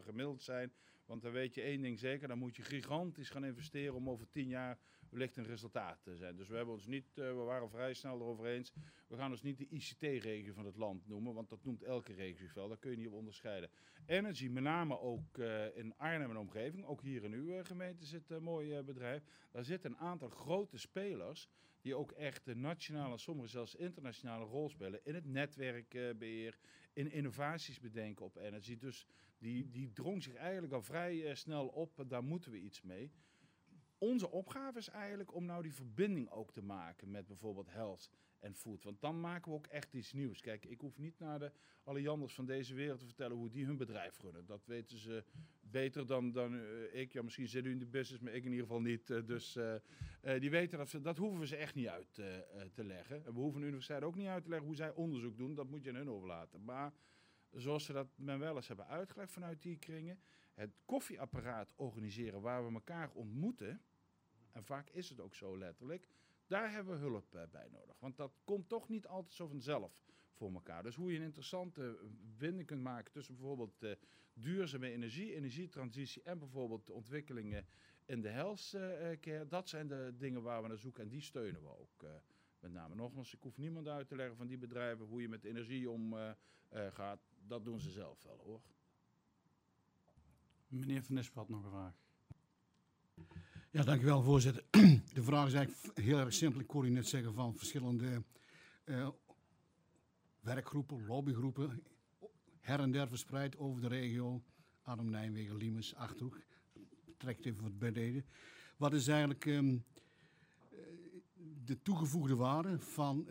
gemiddeld zijn. Want dan weet je één ding zeker, dan moet je gigantisch gaan investeren om over 10 jaar wellicht een resultaat te zijn. Dus we hebben ons niet, we waren vrij snel erover eens, we gaan ons niet de ICT-regio van het land noemen, want dat noemt elke regio wel, daar kun je niet op onderscheiden. Energy, met name ook in Arnhem en omgeving, ook hier in uw gemeente zit een mooi bedrijf. Daar zitten een aantal grote spelers die ook echt de nationale en sommige zelfs internationale rol spelen in het netwerkbeheer, in innovaties bedenken op energy. Dus die drong zich eigenlijk al vrij snel op, daar moeten we iets mee. Onze opgave is eigenlijk om nou die verbinding ook te maken met bijvoorbeeld health en food. Want dan maken we ook echt iets nieuws. Kijk, ik hoef niet naar de Allianders van deze wereld te vertellen hoe die hun bedrijf runnen. Dat weten ze beter dan ik. Ja, misschien zit u in de business, maar ik in ieder geval niet. Dus die weten dat hoeven we ze echt niet uit te leggen. En we hoeven de universiteit ook niet uit te leggen hoe zij onderzoek doen. Dat moet je aan hun overlaten. Maar zoals ze dat men wel eens hebben uitgelegd vanuit die kringen, het koffieapparaat organiseren waar we elkaar ontmoeten, en vaak is het ook zo letterlijk, daar hebben we hulp bij nodig. Want dat komt toch niet altijd zo vanzelf voor elkaar. Dus hoe je een interessante binding kunt maken tussen bijvoorbeeld duurzame energie, energietransitie en bijvoorbeeld de ontwikkelingen in de healthcare, dat zijn de dingen waar we naar zoeken en die steunen we ook. Met name nogmaals, ik hoef niemand uit te leggen van die bedrijven hoe je met energie omgaat. Dat doen ze zelf wel, hoor. Meneer Van Nispen had nog een vraag. Ja, dankjewel, voorzitter. De vraag is eigenlijk heel erg simpel. Ik hoorde u net zeggen van verschillende werkgroepen, lobbygroepen, her en der verspreid over de regio. Arnhem, Nijmegen, Liemers, Achterhoek. Trekt even wat beneden. Wat is eigenlijk de toegevoegde waarde van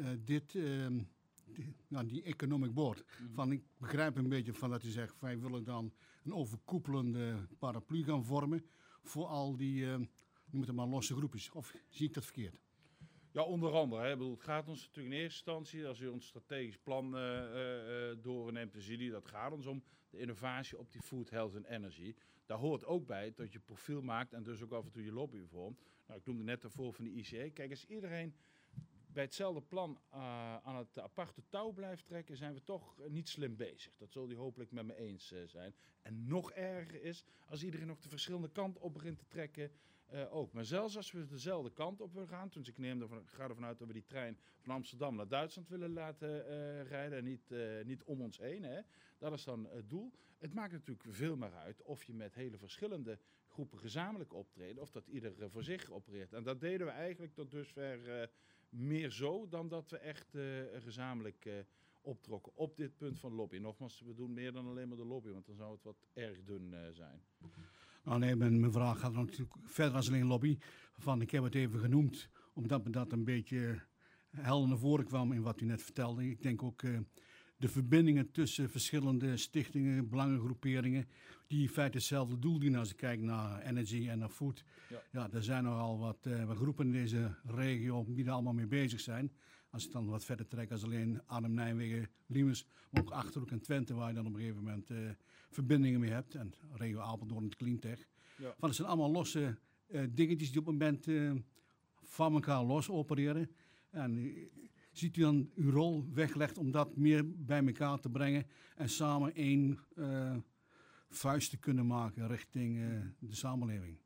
die economic board? Van, ik begrijp een beetje van dat u zegt, wij willen dan een overkoepelende paraplu gaan vormen voor al die, noem het maar, losse groepjes. Of zie ik dat verkeerd? Ja, onder andere. Hè. Het gaat ons natuurlijk in eerste instantie, als u ons strategisch plan doorneemt, dan zie je dat gaat ons om de innovatie op die food, health en energy. Daar hoort ook bij dat je profiel maakt en dus ook af en toe je lobby vormt. Nou, ik noemde net daarvoor van de ICE. Kijk, als iedereen bij hetzelfde plan aan het aparte touw blijft trekken, zijn we toch niet slim bezig. Dat zul je hopelijk met me eens zijn. En nog erger is, als iedereen nog de verschillende kanten op begint te trekken, ook. Maar zelfs als we dezelfde kant op willen gaan, dus ik ga ervan uit dat we die trein van Amsterdam naar Duitsland willen laten rijden en niet om ons heen. Hè. Dat is dan het doel. Het maakt natuurlijk veel meer uit of je met hele verschillende groepen gezamenlijk optreden of dat ieder voor zich opereert. En dat deden we eigenlijk tot dusver meer zo dan dat we echt gezamenlijk optrokken op dit punt van lobby. Nogmaals, we doen meer dan alleen maar de lobby, want dan zou het wat erg dun zijn. Nou nee, mijn vraag gaat natuurlijk verder dan alleen lobby. Ik heb het even genoemd, omdat me dat een beetje helder naar voren kwam in wat u net vertelde. Ik denk ook de verbindingen tussen verschillende stichtingen, belangengroeperingen, die in feite hetzelfde doel dienen als ik kijk naar energy en naar food. Ja, er zijn nogal wat groepen in deze regio die er allemaal mee bezig zijn. Als ik dan wat verder trek als alleen Arnhem, Nijmegen, Liemers, maar ook Achterhoek en Twente, waar je dan op een gegeven moment verbindingen mee hebt. En regio Apeldoorn en Cleantech. Ja. Het zijn allemaal losse dingetjes die op het moment van elkaar los opereren. En ziet u dan uw rol weggelegd om dat meer bij elkaar te brengen en samen één vuist te kunnen maken richting de samenleving?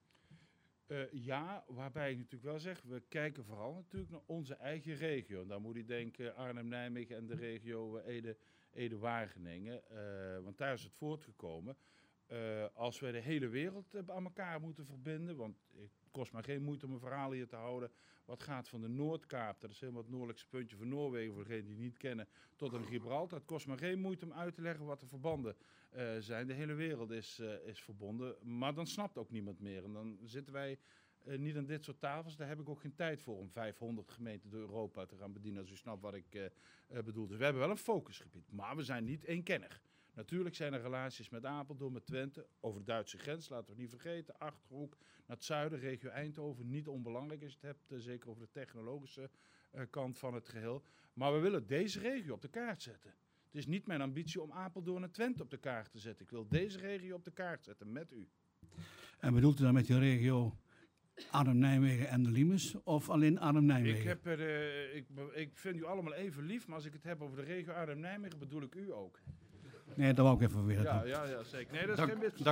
Ja, waarbij ik natuurlijk wel zeg, we kijken vooral natuurlijk naar onze eigen regio. En daar moet je denken Arnhem, Nijmegen en de regio Ede-Wageningen. Want daar is het voortgekomen. Als we de hele wereld aan elkaar moeten verbinden, want het kost maar geen moeite om een verhaal hier te houden. Wat gaat van de Noordkaap, dat is helemaal het noordelijkste puntje van Noorwegen, voor degenen die het niet kennen, tot aan Gibraltar. Het kost maar geen moeite om uit te leggen wat de verbanden zijn. De hele wereld is verbonden, maar dan snapt ook niemand meer. En dan zitten wij niet aan dit soort tafels. Daar heb ik ook geen tijd voor om 500 gemeenten door Europa te gaan bedienen, als u snapt wat ik bedoel. Dus we hebben wel een focusgebied, maar we zijn niet eenkennig. Natuurlijk zijn er relaties met Apeldoorn, met Twente, over de Duitse grens, laten we niet vergeten. Achterhoek, naar het zuiden, regio Eindhoven, niet onbelangrijk als je het hebt, zeker over de technologische kant van het geheel. Maar we willen deze regio op de kaart zetten. Het is niet mijn ambitie om Apeldoorn en Twente op de kaart te zetten. Ik wil deze regio op de kaart zetten met u. En bedoelt u dan met die regio Arnhem, Nijmegen en de Liemers of alleen Arnhem, Nijmegen? Ik vind u allemaal even lief, maar als ik het heb over de regio Arnhem, Nijmegen bedoel ik u ook. Nee, dat wou ik even weten. Ja, zeker. Nee, dat is geen